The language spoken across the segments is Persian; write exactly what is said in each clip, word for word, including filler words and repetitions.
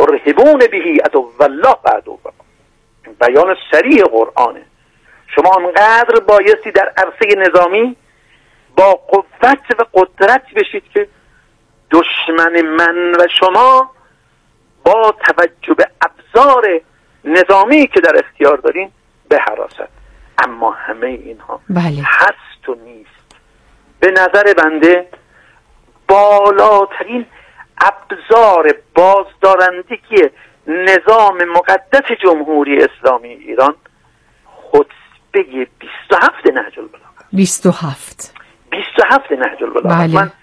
ترهبون بهی عدو الله و عدوکم. بیان صریح قرآنه. شما انقدر بایستی در عرصه نظامی با قوت و قدرت بشید که دشمن من و شما با توجه به ابزار نظامی که در اختیار دارین به حراست. اما همه اینها بله. هست و نیست. به نظر بنده بالاترین ابزار بازدارندگی نظام مقدس جمهوری اسلامی ایران خطبه بیست و هفت نهج البلاغه. بیست و هفت بیست و هفت نهج البلاغه. بله. من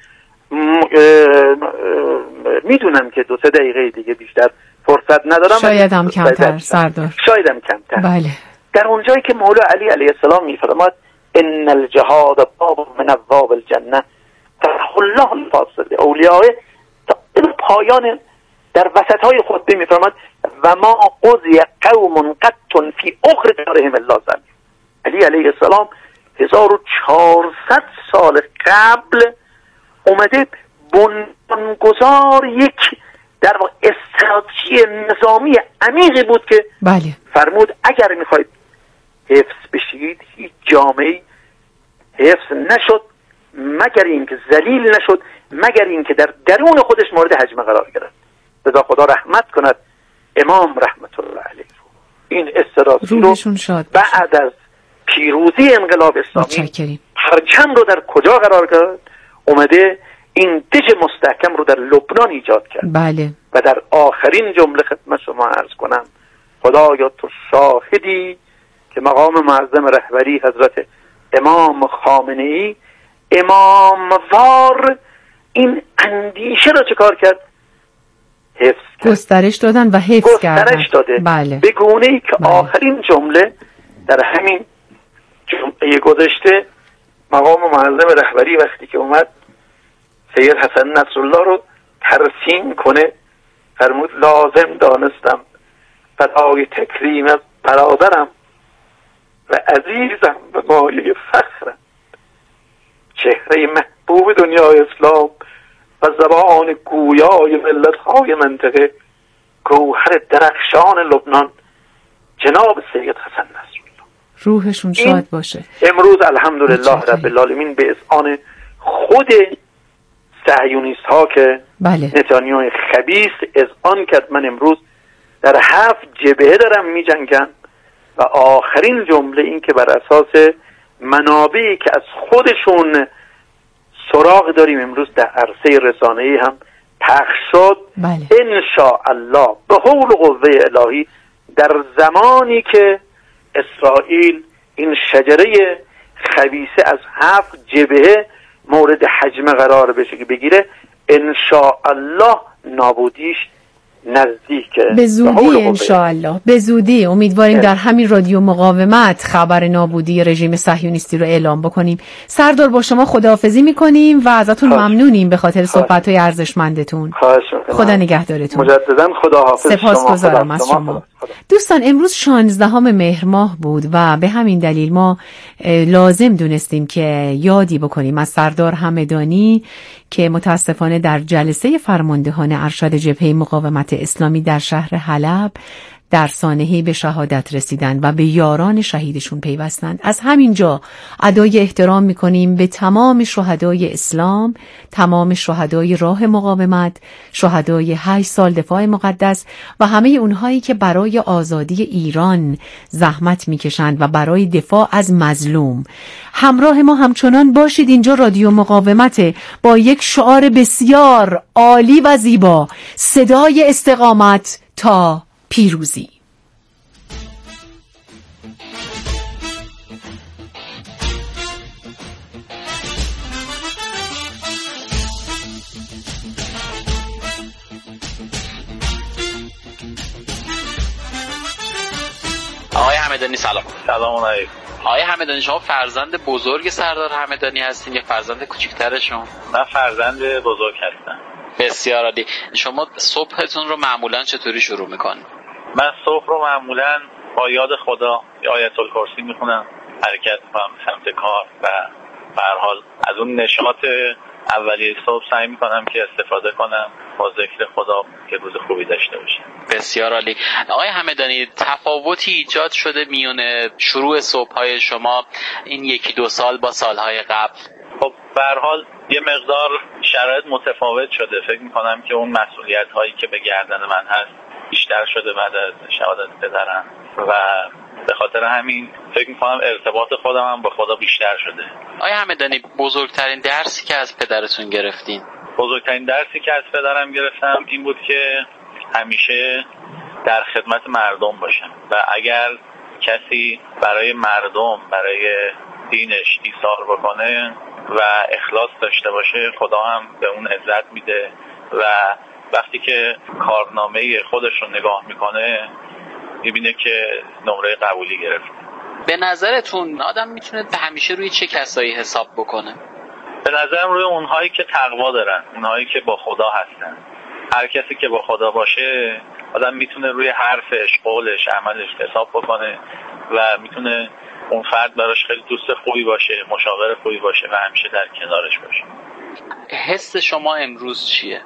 میدونم که دو سه دقیقه دیگه بیشتر فرصت ندارم، شاید هم کمتر سردار، شاید هم کمتر. بله. در اونجایی که مولا علی علیه السلام میفرماد ان الجهاد باب من ابواب الجنه فتح الله الفاصل اولیاء، تا پایان در وسط های خطبه میفرماد و ما قضی قوم قط فی اخر دارهم الله زمین. علی علیه السلام هزار و چهارصد سال قبل اومده بنیانگذار یک در واقع استراتژی نظامی عمیقی بود که بله. فرمود اگر میخواید حفظ بشید هیچ جامعه حفظ نشد مگر اینکه ذلیل نشد، مگر اینکه در درون خودش مورد هجمه قرار گرفت. خدا خدا رحمت کند امام رحمت الله علیه. این استراتژی رو بعد از پیروزی انقلاب اسلامی پرچم رو در کجا قرار کرد؟ اومده این دژ مستحکم رو در لبنان ایجاد کرد. بله. و در آخرین جمله خدمت شما عرض کنم خدایا تو شاهدی که مقام معظم رهبری حضرت امام خامنه‌ای امام وار این اندیشه رو چه کار کرد؟ حفظ کرد. گسترش دادن و حفظ کردن. گسترش داده. بله. به گونه‌ای که بله. آخرین جمله در همین جمعه گذشته مقام معظم رهبری وقتی که اومد سید حسن نصرالله رو ترسیم کنه فرمود لازم دانستم فدای تکریم از برادرم و عزیزم و مایه فخرم، چهره محبوب دنیای اسلام و زبان گویای ملت‌های منطقه، گوهر درخشان لبنان جناب سید حسن نصرالله. روحشون شاد باشه. امروز الحمدلله رب العالمین به اذعان خود صهیونیست ها که بله. نتانیاهو خبیث اذعان کرد من امروز در هفت جبهه دارم می جنگم و آخرین جمله این که بر اساس منابعی که از خودشون سراغ داریم امروز در عرصه رسانه‌ای هم پخش شد. بله. ان شاء الله به حول و قوه الهی در زمانی که اسرائیل این شجره خبیثه از هفت جبهه مورد حجم قرار بشه که بگیره ان شاء الله نابودیش نزدیکه. به زودی ان شاء الله، به زودی امیدواریم در همین رادیو مقاومت خبر نابودی رژیم صهیونیستی رو اعلام بکنیم. سردار با شما خداحافظی میکنیم و ازتون خواهش. ممنونیم به خاطر صحبت‌های ارزشمندتون. خدا نگهدارتون. مجددا خداحافظ. سپاسگزارم از شما. دوستان امروز شانزدهم مهر ماه بود و به همین دلیل ما لازم دونستیم که یادی بکنیم از سردار همدانی که متاسفانه در جلسه فرماندهان ارشد جبهه مقاومت اسلامی در شهر حلب در سانحه‌ای به شهادت رسیدند و به یاران شهیدشون پیوستند. از همین جا ادای احترام می‌کنیم به تمام شهدای اسلام، تمام شهدای راه مقاومت، شهدای هشت سال دفاع مقدس و همه اونهایی که برای آزادی ایران زحمت می‌کشند و برای دفاع از مظلوم. همراه ما همچنان باشید. اینجا رادیو مقاومت با یک شعار بسیار عالی و زیبا، صدای استقامت تا پیروزی. آقای همدانی سلام. سلام علیکم. آقای همدانی شما فرزند بزرگ سردار همدانی هستین یا فرزند کوچکترشون؟ من فرزند بزرگ هستم. بسیار عالی. شما صبحتون رو معمولا چطوری شروع میکنید؟ من صبح رو معمولا با یاد خدا آیت الکرسی میخونم، حرکت میکنم سمت کار و به هر حال از اون نشاط اولیه صبح سعی میکنم که استفاده کنم با ذکر خدا که روز خوبی داشته باشیم. بسیار عالی. آقای همدانی، تفاوتی ایجاد شده میون شروع صبح‌های شما این یکی دو سال با سالهای قبل؟ خب به هر حال یه مقدار شرایط متفاوت شده. فکر می‌کنم که اون مسئولیت‌هایی که به گردن من هست بیشتر شده بعد از شهادت پدرم و به خاطر همین فکر می‌کنم ارتباط خودم هم با خدا بیشتر شده. آقای همدانی، بزرگترین درسی که از پدرتون گرفتین؟ بزرگترین درسی که از پدرم گرفتم این بود که همیشه در خدمت مردم باشم و اگر کسی برای مردم، برای دینش ایثار بکنه و اخلاص داشته باشه، خدا هم به اون عزت میده و وقتی که کارنامه خودش رو نگاه میکنه میبینه که نمره قبولی گرفت. به نظرتون آدم میتونه همیشه روی چه کسایی حساب بکنه؟ به نظرم روی اونهایی که تقوا دارن، اونهایی که با خدا هستن. هر کسی که با خدا باشه آدم میتونه روی حرفش، قولش، عملش حساب بکنه و میتونه اون فرد براش خیلی دوست خوبی باشه، مشاور خوبی باشه و همیشه در کنارش باشه. حس شما امروز چیه؟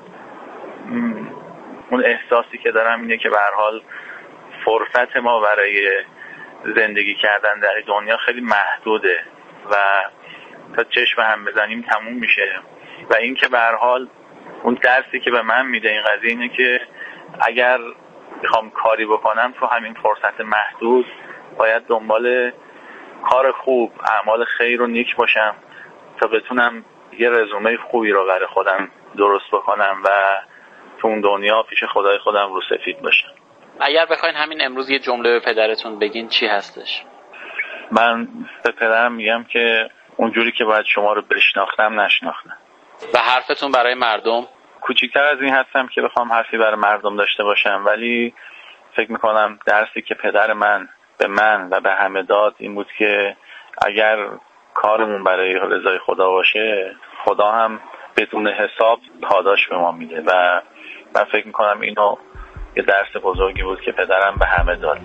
مم. اون احساسی که دارم اینه که به هر حال فرصت ما برای زندگی کردن در دنیا خیلی محدوده و تا چشم هم بزنیم تموم میشه و این که به هر حال اون درسی که به من میده این قضیه اینه که اگر میخوام کاری بکنم تو همین فرصت محدود باید دنبال کار خوب، اعمال خیر و نیک باشم تا بتونم یه رزومه خوبی رو برای خودم درست بکنم و تو اون دنیا پیش خدای خودم رو سفید باشم. اگر بخواین همین امروز یه جمله به پدرتون بگین چی هستش؟ من به پدرم میگم که اونجوری که باید شما رو بشناختم نشناختم. و حرفتون برای مردم؟ کوچیک‌تر از این هستم که بخوام حرفی برای مردم داشته باشم، ولی فکر میکنم درسی که پدر من به من و به همه داد این بود که اگر کارمون برای رضای خدا باشه، خدا هم بدون حساب پاداش به ما میده و من فکر میکنم اینو یه درس بزرگی بود که پدرم به همه داد.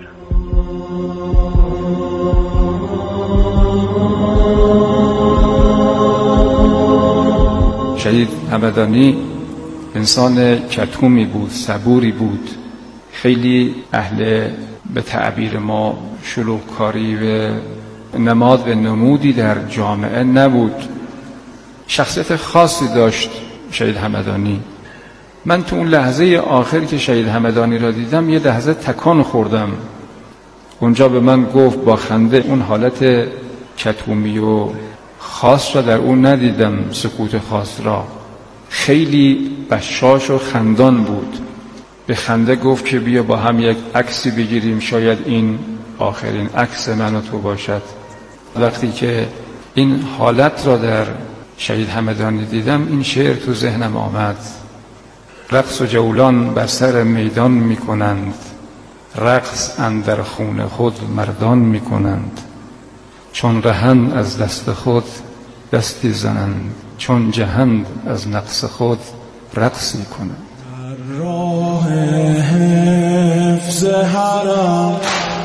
شهید همدانی انسان کتومی بود، صبوری بود، خیلی اهل به تعبیر ما شلوغکاری و نماد و نمودی در جامعه نبود. شخصیت خاصی داشت شهید همدانی. من تو اون لحظه آخر که شهید همدانی را دیدم یه لحظه تکان خوردم. اونجا به من گفت با خنده، اون حالت کتومی و خاص را در اون ندیدم، سکوت خاص را. خیلی بشاش و خندان بود. به خنده گفت که بیا با هم یک عکسی بگیریم، شاید این آخرین عکس من و تو باشد. وقتی که این حالت را در شهید همدانی دیدم این شعر تو ذهنم آمد: رقص و جولان بر سر میدان می کنند، رقص اندر خون خود مردان می کنند. چون رهند از دست خود دستی زنند، چون جهند از نقص خود رقصی کنند. راه حفظ حرم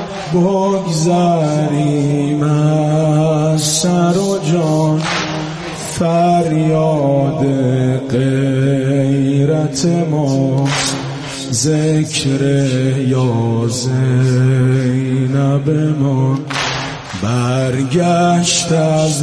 بگذاریم از سر و جان، فریاد غیرت ما ذکر یا زینب ما. برگشت از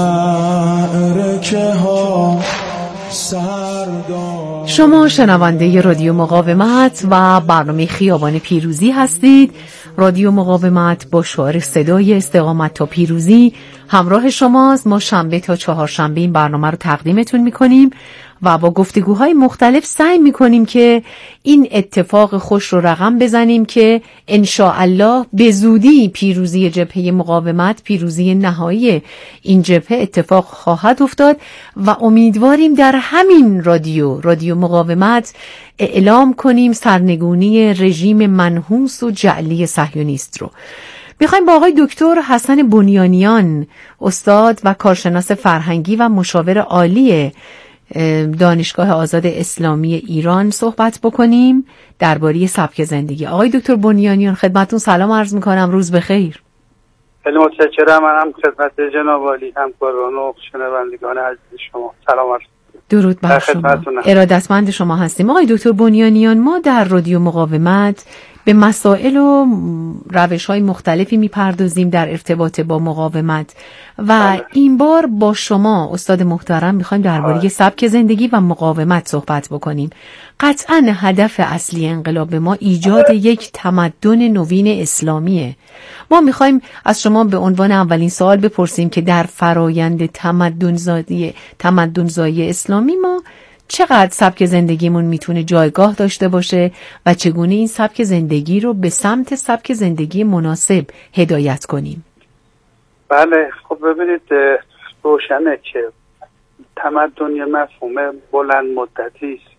معرکه ها سردار. شما شنونده رادیو مقاومت و برنامه خیابان پیروزی هستید. رادیو مقاومت با شعار صدای استقامت تا پیروزی همراه شماست. ما شنبه تا چهارشنبه این برنامه رو تقدیمتون میکنیم و با گفتگوهای مختلف سعی میکنیم که این اتفاق خوش رو رقم بزنیم که انشاءالله به زودی پیروزی جبهه مقاومت، پیروزی نهایی این جبهه اتفاق خواهد افتاد و امیدواریم در همین رادیو رادیو مقاومت اعلام کنیم سرنگونی رژیم منحوس و جعلی صهیونیست رو. میخوایم با آقای دکتر حسن بنیانیان، استاد و کارشناس فرهنگی و مشاور عالی دانشگاه آزاد اسلامی ایران صحبت بکنیم درباره سبک زندگی. آقای دکتر بنیانیان خدمتتون سلام عرض میکنم، روز بخیر. خیلی متشکرم. منم خدمت جناب عالی همکاران و شنوندگان عزیز شما سلام عرض میکنم. درود بر شما. ارادتمند شما هستیم آقای دکتر بنیانیان. ما در رادیو مقاومت به مسائل و روش‌های مختلفی میپردازیم در ارتباط با مقاومت و بله. این بار با شما استاد محترم میخوایم درباره سبک زندگی و مقاومت صحبت بکنیم. قطعاً هدف اصلی انقلاب ما ایجاد یک تمدن نوین اسلامیه. ما میخوایم از شما به عنوان اولین سوال بپرسیم که در فرایند تمدن زایی تمدن زایی اسلامی ما چقدر سبک زندگیمون میتونه جایگاه داشته باشه و چگونه این سبک زندگی رو به سمت سبک زندگی مناسب هدایت کنیم؟ بله، خب ببینید روشنه که تمدن یه مفهوم بلند مدتی است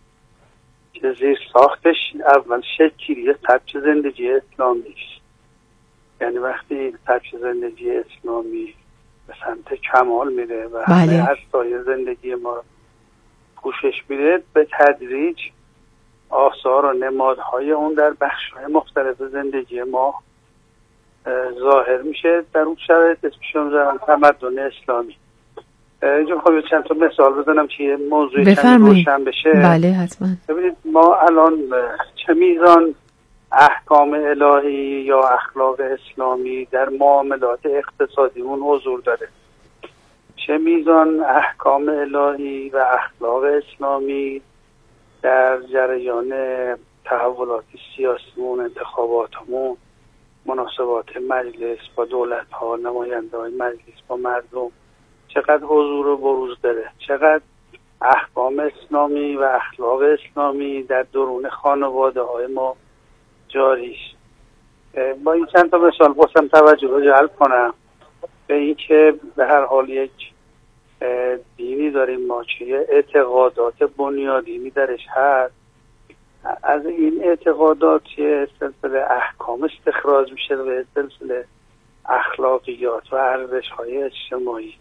که زیر ساختش اول شکلی سبک زندگی اسلامی است. یعنی وقتی سبک زندگی اسلامی به سمت کمال میره و بله. همه اسای زندگی ما پوشش میره، به تدریج آثار و نمادهای اون در بخش‌های مختلف زندگی ما ظاهر میشه. در اون شرایط اسمش رو میذارم تمدن اسلامی. اینجا خواهیم چند تا مثال بزنم که یه موضوع چند روشن بشه. بله حتما. ببینید ما الان چه میزان احکام الهی یا اخلاق اسلامی در معاملات اقتصادیمون حضور داره، چه میزان احکام الهی و اخلاق اسلامی در جریان تحولات سیاسیمون، انتخاباتمون، مناسبات مجلس با دولت ها، نماینده های مجلس با مردم چقدر حضور و بروز داره، چقدر احکام اسلامی و اخلاق اسلامی در درون خانواده های ما جاری است. با این چند تا مثال باسم توجه رو جلب کنم به این که به هر حال یک دینی داریم ما که اعتقادات بنیادینی درش هست. از این اعتقادات یه سلسله احکام استخراج میشه و سلسله اخلاقیات و ارزش‌های اجتماعی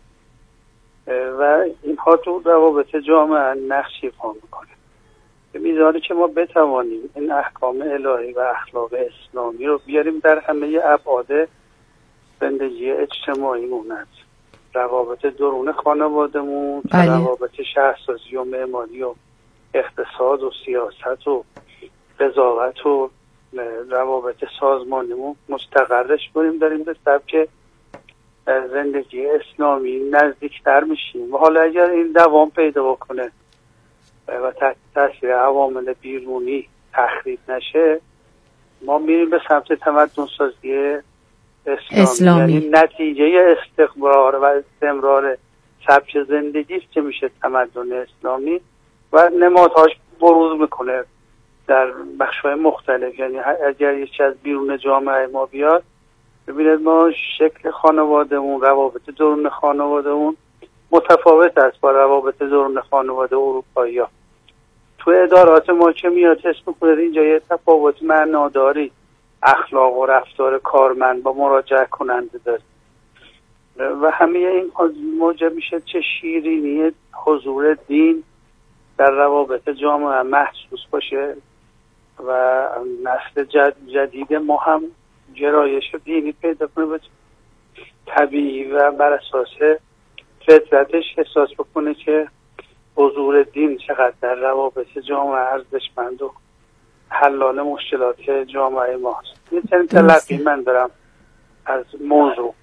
و اینها تو روابط جامعه نقش ایفا میکنه. به میزانی که ما بتوانیم این احکام الهی و اخلاق اسلامی رو بیاریم در همه ابعاد زندگی اجتماعیمون، از روابط درون خانوادهمون، بله. روابط شهرسازی و معماری و اقتصاد و سیاست و قضاوت و روابط سازمانیمون مستقرش کنیم، داریم به سبک زندگی اسلامی نزدیکتر میشیم. و حالا اگر این دوام پیدا بکنه و تحت تاثیر عوامل بیرونی تخریب نشه، ما میریم به سمت تمدن سازی اسلامی, اسلامی. یعنی نتیجه استقرار و استمرار سبک زندگی است که میشه تمدن اسلامی و نمادهاش بروز میکنه در بخش‌های مختلف. یعنی اگر یه چیز از بیرون جامعه ما بیاد، ببینید ما شکل خانوادهمون، روابط درون خانوادهمون متفاوت است با روابط درون خانواده اروپایی‌ها. تو ادارات ما که میاد حس میکنید اینجا یه تفاوت معناداری اخلاق و رفتار کارمند با مراجعه کننده داره و همه این موجب میشه چه شیرینی حضور دین در روابط جامعه محسوس باشه و نسل جد جدید ما هم گرایش دینی پیدا کنه به طبیعی و بر اساس فطرتش احساس بکنه که حضور دین چقدر در روابط جامعه ارزشمند و حلال مشکلات جامعه ماست. یه چنین تلقی من دارم از موضوع.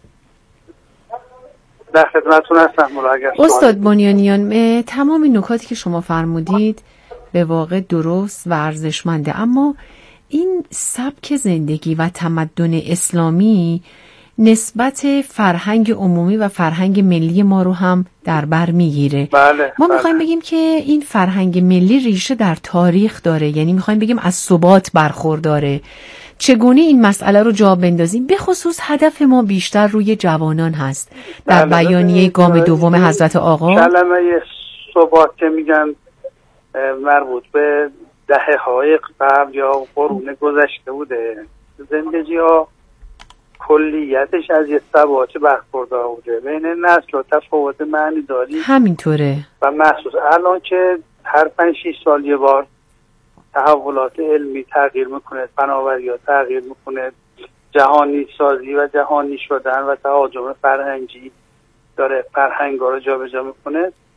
در خدمتتون هستم. استاد بنیانیان، تمام این نکاتی که شما فرمودید به واقع درست و ارزشمنده، اما این سبک زندگی و تمدن اسلامی نسبت فرهنگ عمومی و فرهنگ ملی ما رو هم در بر میگیره. بله، ما میخوایم بگیم که این فرهنگ ملی ریشه در تاریخ داره، یعنی میخوایم بگیم از ثبات برخورداره. چگونه این مسئله رو جا بندازیم؟ به خصوص هدف ما بیشتر روی جوانان هست. در بله، بیانیه گام دوم حضرت آقا کلمه ثبات که میگن مربوط به دهه های قبل یا قرون گذشته بوده. زندگی ها کلیتش از یه ثبات برخوردار بوده، بین نسل و تفاوت معنی داری همینطوره و محسوس. الان که هر پنج شیش سال یه بار تحولات علمی تغییر میکنه، فناوری ها تغییر میکنه، جهانی سازی و جهانی شدن و تهاجم فرهنگی داره فرهنگ ها رو جا به جا میکنه.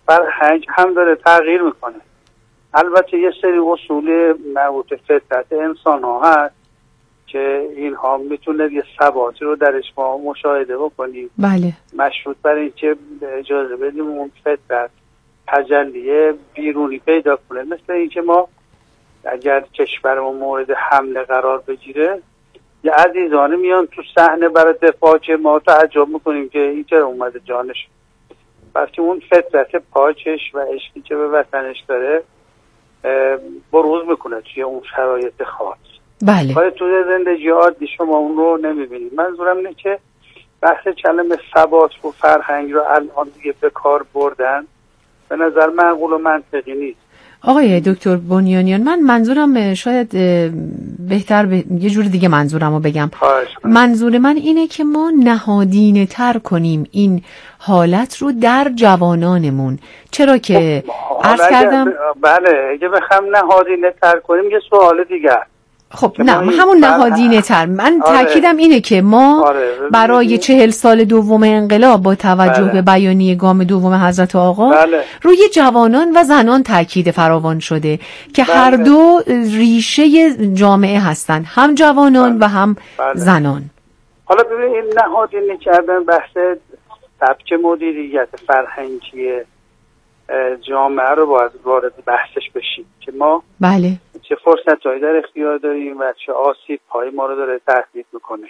فرهنگ هم داره تغییر میکنه. البته یه سری اصول مربوط به فطرت انسان ها هست که اینها میتونه یه ثباتی رو درش ما مشاهده بکنیم. بله. مشروط بر این که اجازه بدیم اون فطرت تجلی بیرونی پیدا کنه. مثل این که ما اگر کشورمون مورد حمله قرار بگیره یه عزیزانه میان تو صحنه برای دفاع، که ما تعجب میکنیم که این چرا اومده جانش، بلکه اون فطرت پاکش و عشقی که به وطنش داره بروز میکنه توی اون شرایط خاص. بله. ولی تو زندگی عادی شما اون رو نمیبینید. منظورم اینه که بحث کلمه ثبات و فرهنگ رو الان دیگه به کار بردن، به نظر معقول و منطقی نیست. آقای دکتر بنیانیان، من منظورم شاید بهتر به یه جور دیگه منظورم رو بگم. منظور من اینه که ما نهادینه تر کنیم این حالت رو در جوانانمون. چرا که عرض کردم بله اگه بخوام نهادینه تر کنیم یه سوال دیگه. خب نه همون نهادینه تر. من آره. تاکیدم اینه که ما آره. برای چهل سال دوم انقلاب با توجه بله. به بیانیه گام دوم حضرت آقا بله. روی جوانان و زنان تاکید فراوان شده که بله. هر دو ریشه جامعه هستند، هم جوانان بله. و هم بله. زنان. حالا ببینید این نهادینه کردن بحث سبک مدیریت فرهنگی جامعه رو باید وارد بحثش بشیم که ما بله چه فرصت‌هایی در اختیار داریم و چه آسیب‌هایی ما رو داره تهدید میکنه.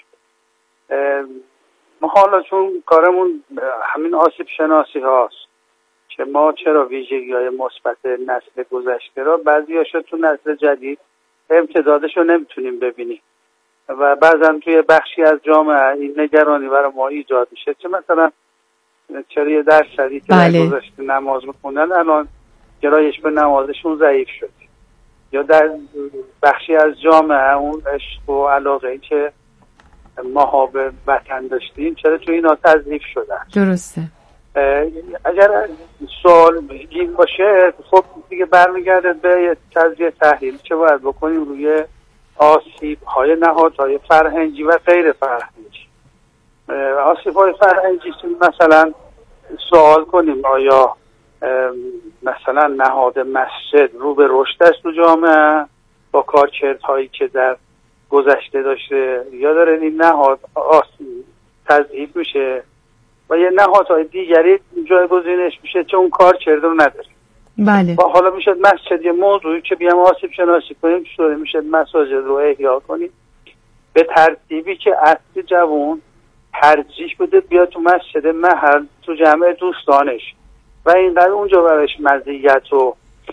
ما حالا چون کارمون همین آسیب شناسی هاست که ما چرا ویژگی‌های مثبت نسل گذشته را بعضی‌هاشو تو نسل جدید امتدادش رو نمیتونیم ببینیم و بعضا توی بخشی از جامعه این نگرانی برای ما ایجاد میشه که مثلا چرا یه درصدی که بله. گذشته نماز میخوندن الان گرایش به نمازشون ضعیف شد، یا در بخشی از جامعه اون عشق و علاقه‌ای که ماها به وطن داشتیم چرا تو اینا تضعیف شدن. درسته. اگر سوال این باشه خب دیگه برمیگرده به تجزیه تحلیل چه باید بکنیم روی آسیب‌های نهادهای فرهنگی و غیر فرهنگی. آسیب‌های فرهنگی مثلا سوال کنیم آیا مثلا نهاد مسجد رو به رشد است تو جامعه با کارکردهایی که در گذشته داشته، یا داره این نهاد تضعیف میشه و یه نهادهای دیگری جایگزینش میشه چون اون کارکرد رو نداره. بله. و حالا میشه مسجد یه موضوعی که بیام آسیب شناسی کنیم چطوره میشه مساجد رو احیا کنیم به ترتیبی که اصلی جوان ترجیح بده بیاد تو مسجد محل تو جمع دوستانش و اینقدر اونجا برایش مزیت و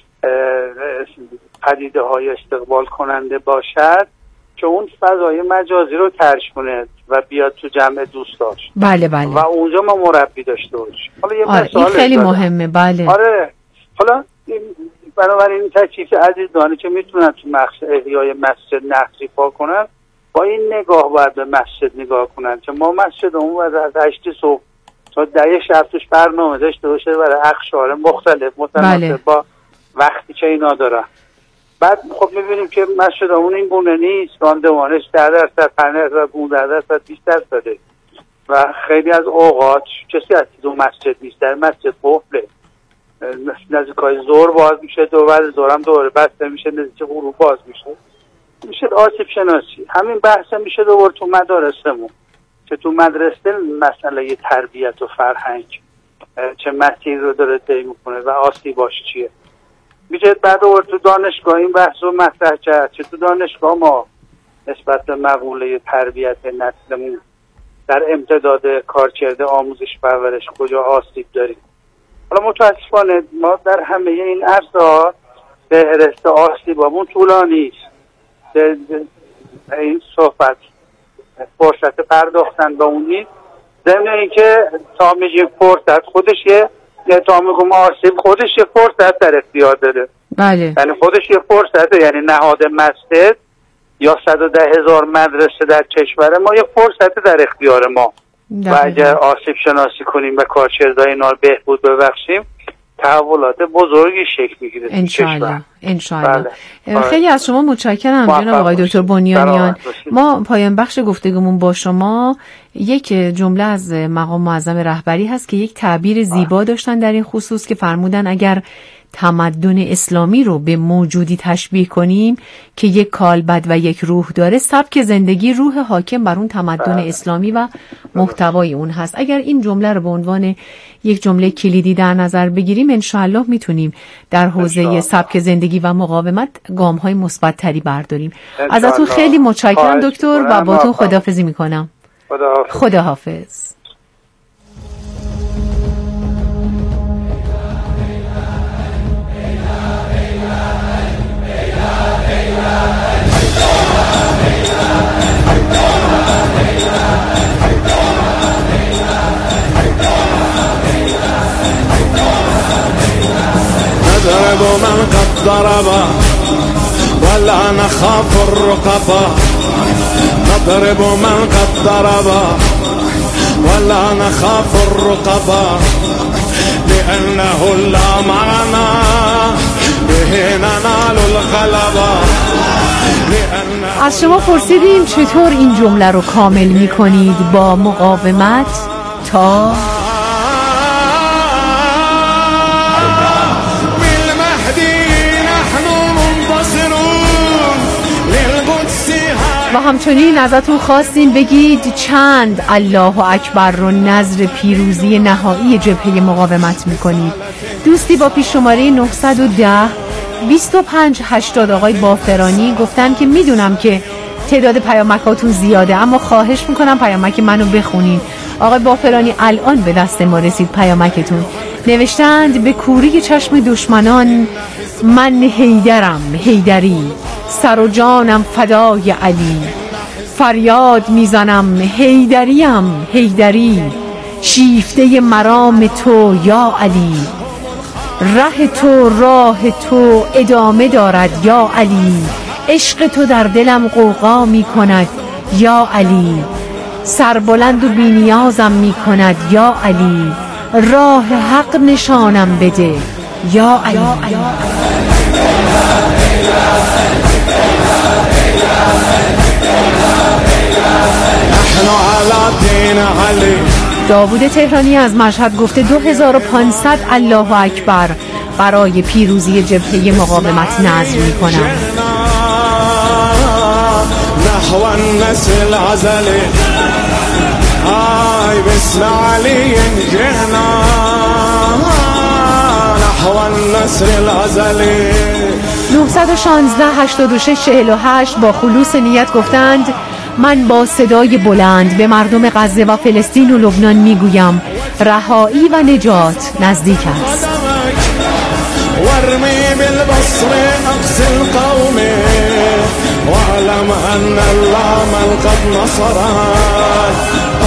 پدیده های استقبال کننده باشد که اون فضای مجازی رو ترک کنه و بیاد تو جمع دوستاش. بله بله. و اونجا ما مربی داشته باشیم. حالا یه آره این خیلی دادم. مهمه. بله. آره. حالا بنابراین تکلیف عزیزانی که میتونن تو مقصد احیای مسجد نقضی پا کنن با این نگاه باید به مسجد نگاه کنن که ما مسجد اون باید از هشت صبح تا ده شب توش برنامه داشته باشه برای اقشار مختلف متناسب بله. با وقتی که اینا دارن. بعد خب میبینیم که مسجد اون این گونه نیست، راندوانش ده درصد پنج درصد پانزده درصد بیست درصده و خیلی از اوقات کسی از دو مسجد نیست، در مسجد قفله، نزدیکای ظهر باز میشه دو بعد ظهر هم دوباره بسته میشه، نزدیک غروب باز میشه. میشه آسیب شناسی. همین بحث میشه دوباره تو مدارسمون که تو مدرسه مسئله تربیت و فرهنگ چه مسیر رو داره طی میکنه و آسیباش چیه. میشه بعد دوباره تو دانشگاه این بحث رو مطرح کرد که تو دانشگاه ما نسبت به مقوله تربیت نسلمون در امتداد کارکرد آموزش پرورش کجا آسیب داریم. حالا متاسفانه ما در همه این عرصه‌ها فهرست آسیبامون طولانی است. این صحبت فرصت پرداختن به اون نیست. ضمن اینکه تا میگیم فرصت خودش یه تا میگم آسیب خودش یه فرصت در اختیار داره. بله. یعنی خودش یه فرصت، یعنی نهاد مسجد یا صد و ده هزار مدرسه در کشور ما یه فرصت در اختیار ما و اگر آسیب شناسی کنیم و کارکردهای اینا رو بهبود ببخشیم تحولات بزرگی شکل میگیره انشالله انشالله. بله. خیلی از شما متشکرم جناب آقای دکتر بنیانیان. ما پایان بخش گفتگومون با شما یک جمله از مقام معظم رهبری هست که یک تعبیر زیبا داشتن در این خصوص که فرمودن اگر تمدن اسلامی رو به موجودی تشبیه کنیم که یک کالبد و یک روح داره، سبک زندگی روح حاکم بر اون تمدن اسلامی و محتوای اون هست. اگر این جمله رو به عنوان یک جمله کلیدی در نظر بگیریم انشاءالله میتونیم در حوزه سبک زندگی و مقاومت گام‌های مثبت‌تری برداریم. ازتون خیلی متشکرم دکتر و باهاتون خداحافظی میکنم. خداحافظ. خداحافظ. نضرب من قد ضرب ولا نخاف الرقبا نضرب من قد ضرب ولا نخاف الرقبا لأنه لا معنا به ننال الغلبا. از شما پرسیدیم چطور این جمله رو کامل می کنید با مقاومت تا و همچنین ازتون خواستیم بگید چند الله اکبر رو نذر پیروزی نهایی جبهه مقاومت میکنید. دوستی با پیش شماره نهصد و ده بیست و پنج هشتاد آقای بافرانی گفتن که میدونم که تعداد پیامکاتون زیاده اما خواهش میکنم پیامک منو بخونین. آقای بافرانی الان به دست ما رسید پیامکتون. نوشتند به کوری چشم دشمنان من حیدرم حیدری، سر و جانم فدای علی، فریاد میزنم حیدریم حیدری، شیفته مرام تو یا علی، ره تو راه تو ادامه دارد یا علی، عشق تو در دلم غوغا می کند یا علی، سربلند و بی‌نیازم می کند یا علی، راه حق نشانم بده یا علی. داوود تهرانی از مشهد گفته دو هزار و پانصد الله اکبر برای پیروزی جبهه مقاومت نذر می کنم. نحو النسل العزلی آی بسم علی جهنا نحو النسل العزلی. نهصد و شانزده هشتاد و شش چهل و هشت با خلوص نیت گفتند من با صدای بلند به مردم غزه و فلسطین و لبنان میگویم رهایی و نجات نزدیک است. ورمی بالبصر اقص القوم وعلم ان الله من قد نصرها.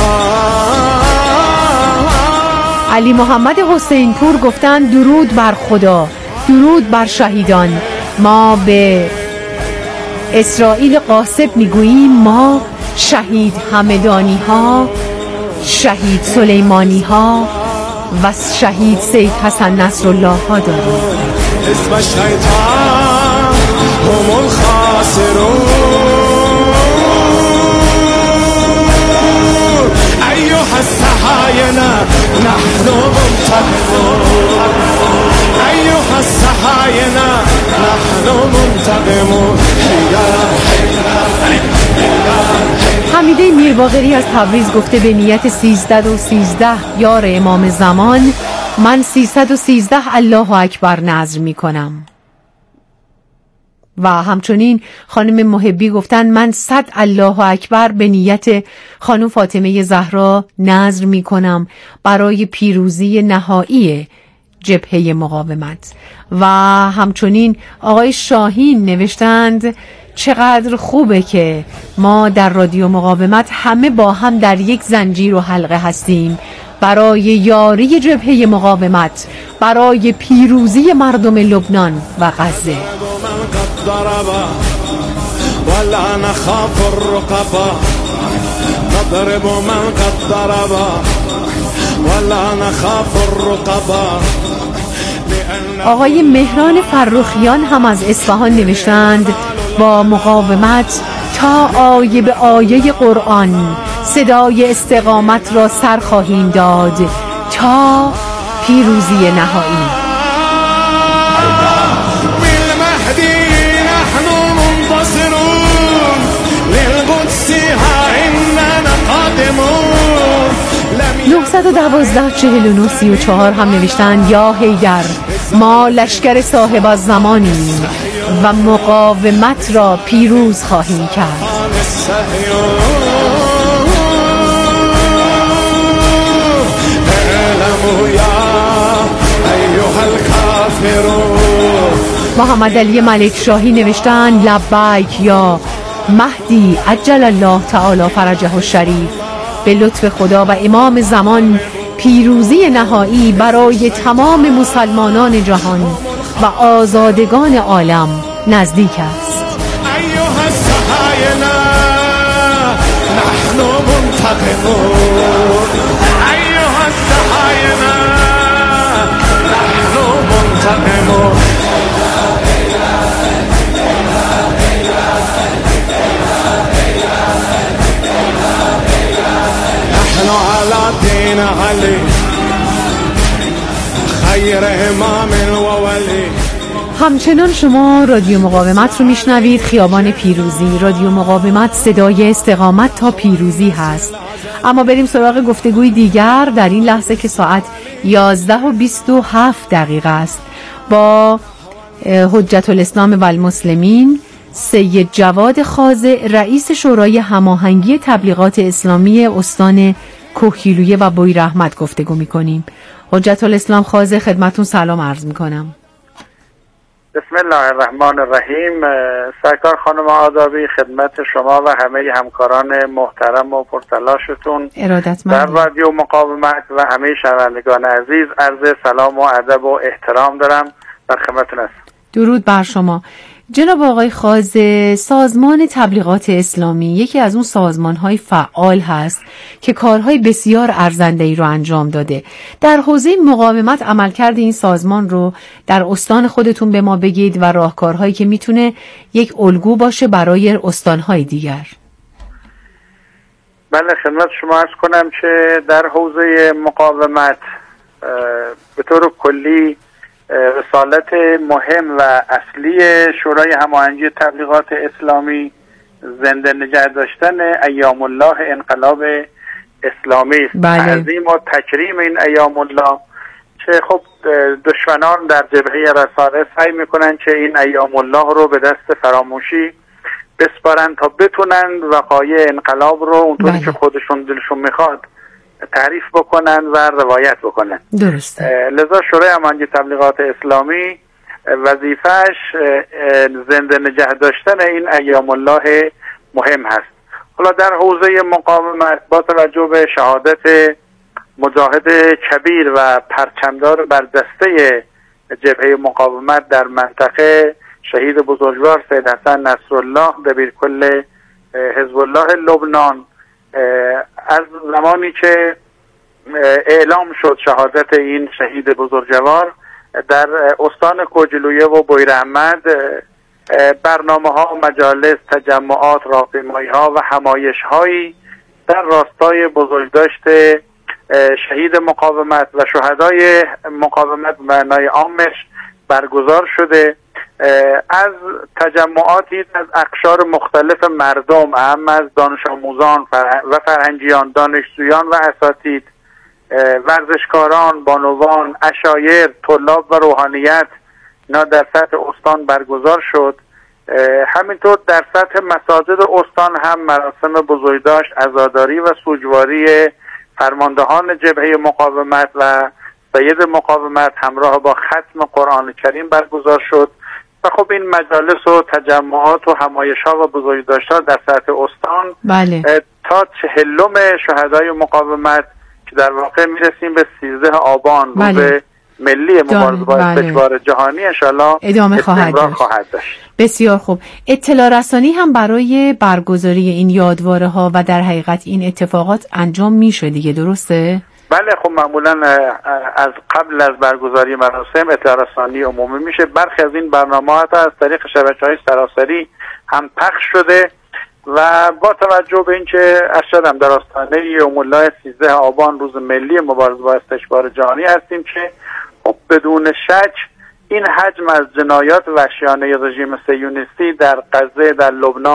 علی محمد حسین پور گفتند درود بر خدا، درود بر شهیدان. ما به اسرائیل غاصب میگوییم ما شهید همدانی ها، شهید سلیمانی ها و شهید سید حسن نصرالله ها داریم. اسم شیطان هم الخاسرون ایها الصهاینه نحن منتقمون ایها الصهاینه نحن منتقمون. حمیده میرباقری از تبریز گفته به نیت سیزده و سیزده یار امام زمان من سیصد و سیزده الله اکبر نذر می کنم. و همچنین خانم محبی گفتن من صد الله اکبر به نیت خانم فاطمه زهرا نذر می کنم برای پیروزی نهایی جبهه مقاومت. و همچنین آقای شاهین نوشتند چقدر خوبه که ما در رادیو مقاومت همه با هم در یک زنجیر و حلقه هستیم برای یاری جبهه مقاومت، برای پیروزی مردم لبنان و غزه. ولا نخاف الرقبا نضرب من قد ضرب ولا نخاف الرقبا آقای مهران فرخیان هم از اصفهان نوشتند با مقاومت تا آیه به آیه قرآن صدای استقامت را سر خواهیم داد تا پیروزی نهایی. نهصد و دوازده چهل و نه سی و چهار هم نوشتند یا حیدر ما لشکر صاحب از زمانیم و مقاومت را پیروز خواهیم کرد. محمد علی ملک شاهی نوشتند لبیک یا مهدی عجل الله تعالی فرجه الشریف، به لطف خدا و امام زمان پیروزی نهایی برای تمام مسلمانان جهان و آزادگان عالم نزدیک است. ایها الصهاینه نحن منتقمون، ایها الصهاینه نحن منتقمون. نحن على دين علي خیر امام و ولی. همچنان شما رادیو مقاومت رو میشنوید. خیابان پیروزی، رادیو مقاومت، صدای استقامت تا پیروزی هست. اما بریم سراغ گفتگوی دیگر در این لحظه که ساعت یازده و بیست و هفت دقیقه است با حجت الاسلام و المسلمین سید جواد خاضع، رئیس شورای هماهنگی تبلیغات اسلامی استان کوهگیلویه و بویراحمد گفتگو میکنیم. حجت الاسلام خاضع خدمتون سلام عرض میکنم. بسم الله الرحمن الرحیم. سرکار خانم آدابی، خدمت شما و همه همکاران محترم و پرتلاشتون در رادیو مقاومت و همه شنوندگان عزیز عرض سلام و ادب و احترام دارم. در خدمتتون هستم. درود بر شما. جناب آقای خاضع، سازمان تبلیغات اسلامی یکی از اون سازمان‌های فعال هست که کارهای بسیار ارزنده‌ای رو انجام داده. در حوزه مقاومت عملکرد این سازمان رو در استان خودتون به ما بگید و راهکارهایی که میتونه یک الگو باشه برای استان‌های دیگر. بله، خدمت شما عرض کنم که در حوزه مقاومت به طور کلی رسالت مهم و اصلی شورای هماهنگی تبلیغات اسلامی زنده نگه داشتن ایام الله انقلاب اسلامی است. بله. تعظیم و تکریم این ایام الله که خب دشمنان در جبهه رساله سعی میکنن که این ایام الله رو به دست فراموشی بسپارن تا بتونن وقایع انقلاب رو اونطوری بله. که خودشون دلشون میخواد تعریف بکنن و روایت بکنن. درسته. لذا شورای هماهنگی تبلیغات اسلامی وظیفه‌اش زنده نگه داشتن این ایام الله مهم هست. حالا در حوزه مقاومت با توجه به شهادت مجاهد کبیر و پرچمدار بر دسته جبهه مقاومت در منطقه شهید بزرگوار سید حسن نصرالله دبیرکل حزب الله لبنان، از زمانی که اعلام شد شهادت این شهید بزرگوار در استان کوهگیلویه و بویراحمد برنامه ها، مجالس، تجمعات، راهپیمایی ها و همایش هایی در راستای بزرگداشت شهید مقاومت و شهدای مقاومت معنای عامش برگزار شده. از تجمعاتی از اقشار مختلف مردم، اهم از دانش آموزان و فرهنگیان، دانشجویان و اساتید، ورزشکاران، بانوان، عشایر، طلاب و روحانیت اینا در سطح استان برگزار شد. همینطور در سطح مساجد استان هم مراسم بزرگداشت، عزاداری و سوگواری فرماندهان جبهه مقاومت و سید مقاومت همراه با ختم قرآن کریم برگزار شد. و خب این مجالس و تجمعات و همایش ها و بزرگداشت ها در سطح استان بله. تا چهلم شهدای مقاومت که در واقع میرسیم به سیزده آبان بله. روز ملی مبارزه با استکبار جهانی انشالله ادامه خواهد داشت. خواهد داشت. بسیار خوب. اطلاع رسانی هم برای برگزاری این یادواره ها و در حقیقت این اتفاقات انجام میشه دیگه، درسته؟ بله خب معمولا از قبل از برگزاری مراسم اطلاع رسانی عمومی میشه. برخی از این برنامه حتی از طریق شبکه‌های سراسری هم پخش شده و با توجه به اینکه ارشدم در آستانه یوم الله سیزده آبان روز ملی مبارزه با استکبار جهانی هستیم که خب بدون شک این حجم از جنایات وحشیانه رژیم صهیونیستی در غزه، در لبنان